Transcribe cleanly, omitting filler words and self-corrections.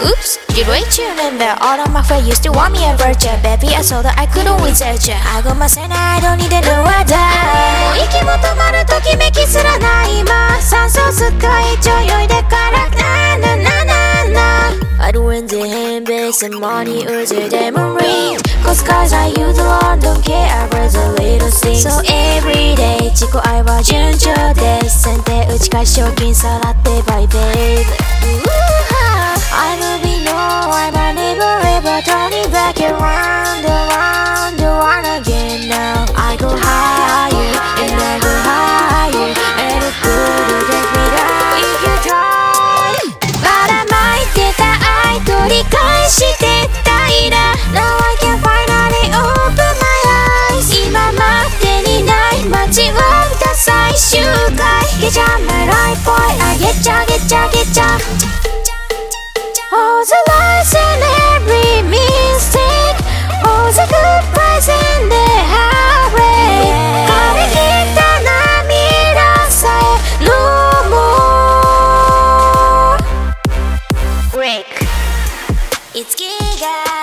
Oops, did way tune in there. All of my friends used to want me a virgin. Baby, I saw that I couldn't without you. I got my sense, I don't need a no other. 息も止まるときめきすらない今酸素吸った一応酔いでからななななな I don't win the hand base and money use your memory Cause guys I use alone don't care I raise a little thing So everyday 自己愛は順調です先手打ち返し賞金さらってバイベイブI'm moving on, I'm a never ever turning back around, around, around again now I go higher, and I go higher And it's good to take me down if you try ばらまいてた愛取り返してたいな Now I can finally open my eyes 今までにない間違った最終回 Get ya my life boy, I get ya, get ya, get ya All the lies and every mistake All the good price and the heartbreak 枯れ切った涙さえ No more Break いつきが